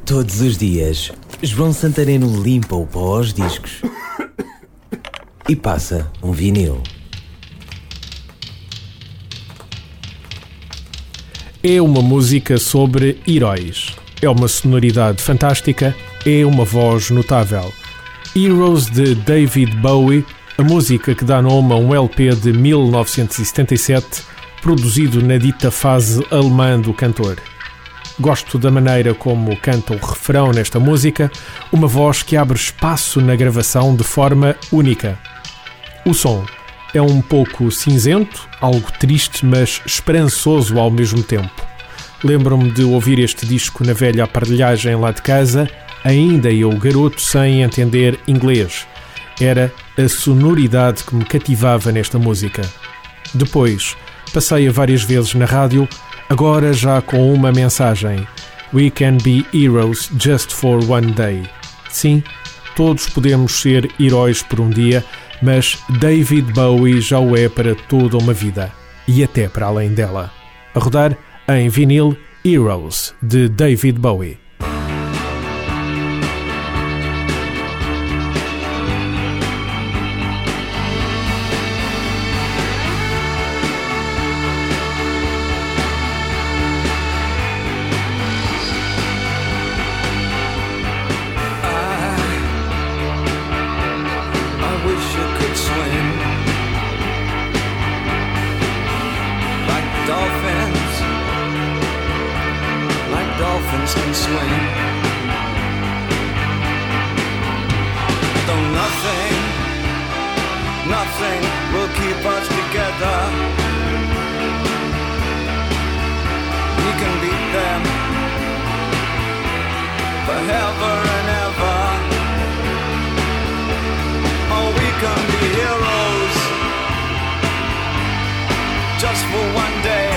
Todos os dias, João Santareno limpa o pó aos discos e passa um vinil. É uma música sobre heróis. É uma sonoridade fantástica, é uma voz notável. Heroes de David Bowie, a música que dá nome a um LP de 1977, produzido na dita fase alemã do cantor. Gosto da maneira como canta o refrão nesta música, uma voz que abre espaço na gravação de forma única. O som é um pouco cinzento, algo triste, mas esperançoso ao mesmo tempo. Lembro-me de ouvir este disco na velha aparelhagem lá de casa, ainda eu garoto sem entender inglês. Era a sonoridade que me cativava nesta música. Depois, passei-a várias vezes na rádio, agora já com uma mensagem: We can be heroes just for one day. Sim, todos podemos ser heróis por um dia, mas David Bowie já o é para toda uma vida, e até para além dela. A rodar em vinil, Heroes, de David Bowie. Dolphins can swim. Though nothing will keep us together. We can beat them forever and ever. Oh, we can be heroes just for one day.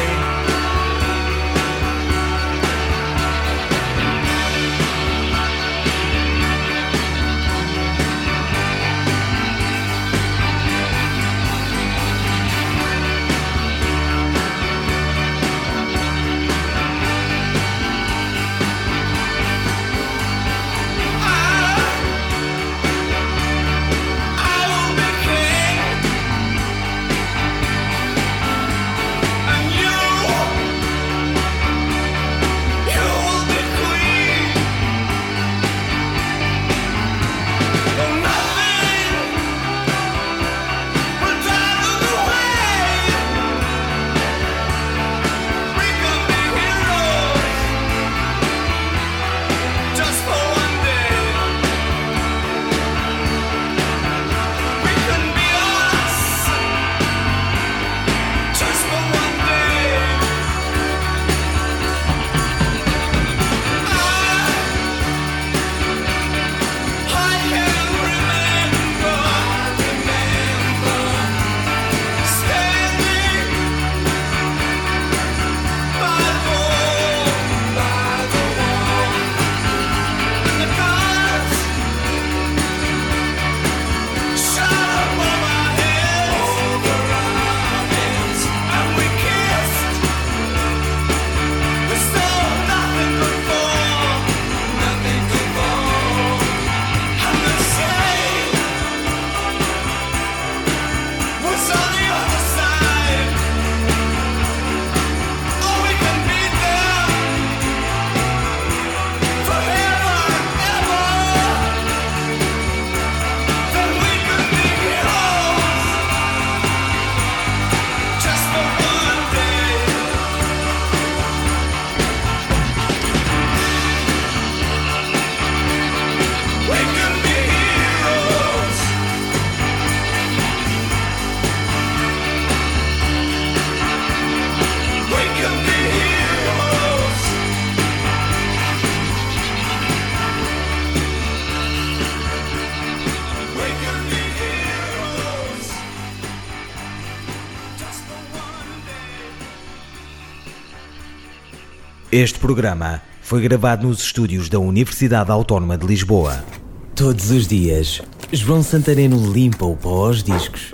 Este programa foi gravado nos estúdios da Universidade Autónoma de Lisboa. Todos os dias, João Santareno limpa o pó aos discos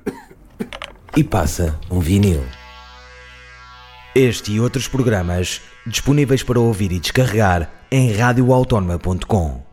e passa um vinil. Este e outros programas disponíveis para ouvir e descarregar em radioautónoma.com.